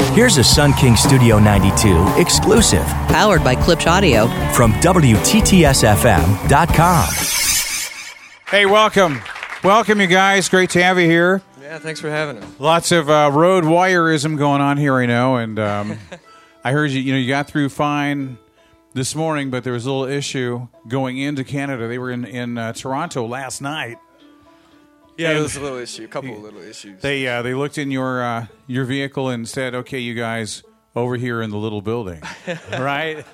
Here's a Sun King Studio 92 exclusive. Powered by Klipsch Audio. From WTTSFM.com. Hey, welcome. Welcome, you guys. Great to have you here. Yeah, thanks for having us. Lots of road wireism going on here, I know. And I heard you got through fine this morning, but there was a little issue going into Canada. They were in Toronto last night. Yeah, there was a little issue, a couple of little issues. They looked in your vehicle and said, "Okay, you guys over here in the little building," right?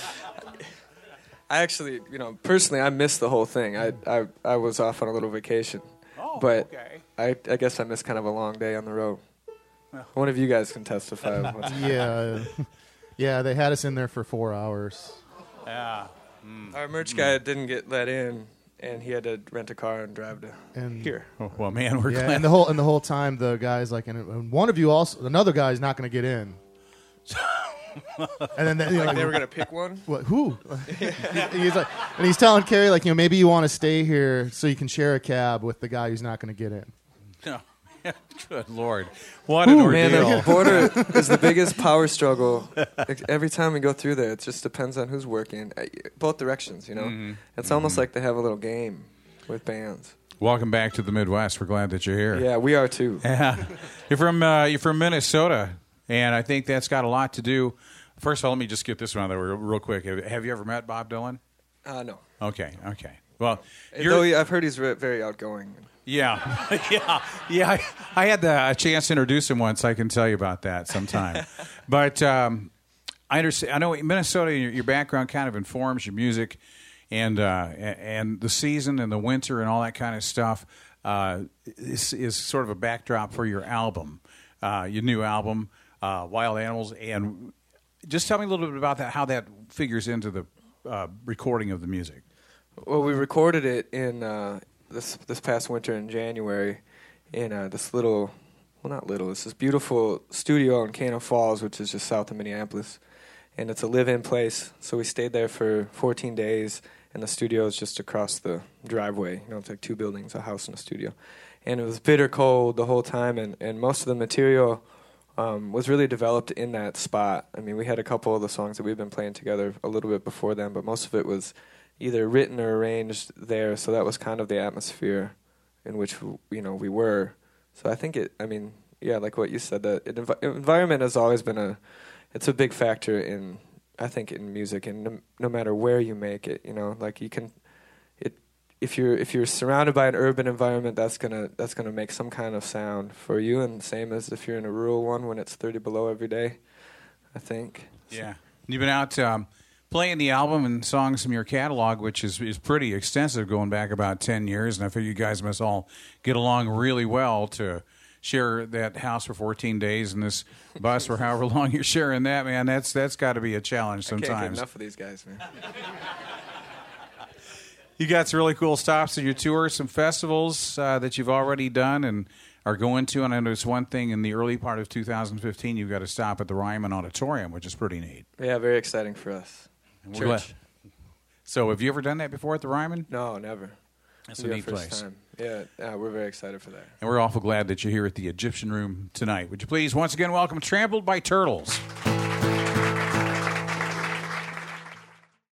I actually, personally, I missed the whole thing. I was off on a little vacation, but okay. I guess I missed kind of a long day on the road. One of you guys can testify. Yeah, they had us in there for 4 hours. Yeah. Our merch guy didn't get let in, and he had to rent a car and drive to here. Oh, well, man, we're glad. And the whole time the guy's like, and one of you also, another guy's not going to get in. And then They were gonna pick one. What? Who? He's like, and he's telling Carrie like, maybe you want to stay here so you can share a cab with the guy who's not going to get in. No. Good Lord. What an ordeal. Man, the border is the biggest power struggle. Every time we go through there, it just depends on who's working. Both directions, Mm-hmm. It's almost like they have a little game with bands. Welcome back to the Midwest. We're glad that you're here. Yeah, we are too. Yeah. You're from Minnesota, and I think that's got a lot to do. First of all, let me just get this one out there real quick. Have you ever met Bob Dylan? No. Okay. Well, though I've heard he's very outgoing. Yeah. I had the chance to introduce him once. I can tell you about that sometime. But I understand. I know Minnesota. Your background kind of informs your music, and the season and the winter and all that kind of stuff is sort of a backdrop for your album, your new album, Wild Animals. And just tell me a little bit about that. How that figures into the recording of the music. Well, we recorded it in this past winter in January in this this beautiful studio in Cannon Falls, which is just south of Minneapolis. And it's a live-in place, so we stayed there for 14 days, and the studio is just across the driveway. It's like two buildings, a house and a studio. And it was bitter cold the whole time, and most of the material was really developed in that spot. I mean, we had a couple of the songs that we've been playing together a little bit before then, but most of it was either written or arranged there, so that was kind of the atmosphere in which we were. So I think like what you said, that environment has always been it's a big factor in music, and no matter where you make it, like you can, if you're surrounded by an urban environment, that's gonna make some kind of sound for you, and same as if you're in a rural one when it's 30 below every day, I think. Yeah, you've been out playing the album and songs from your catalog, which is pretty extensive, going back about 10 years, and I figure you guys must all get along really well to share that house for 14 days and this bus for however long you're sharing that, man. That's got to be a challenge sometimes. I can't get enough of these guys, man. You got some really cool stops in your tour, some festivals that you've already done and are going to, and I know it's one thing in the early part of 2015, you've got to stop at the Ryman Auditorium, which is pretty neat. Yeah, very exciting for us. Church. So have you ever done that before at the Ryman? No, never. That's a neat place. Time. Yeah, we're very excited for that. And we're awful glad that you're here at the Egyptian Room tonight. Would you please once again welcome Trampled by Turtles.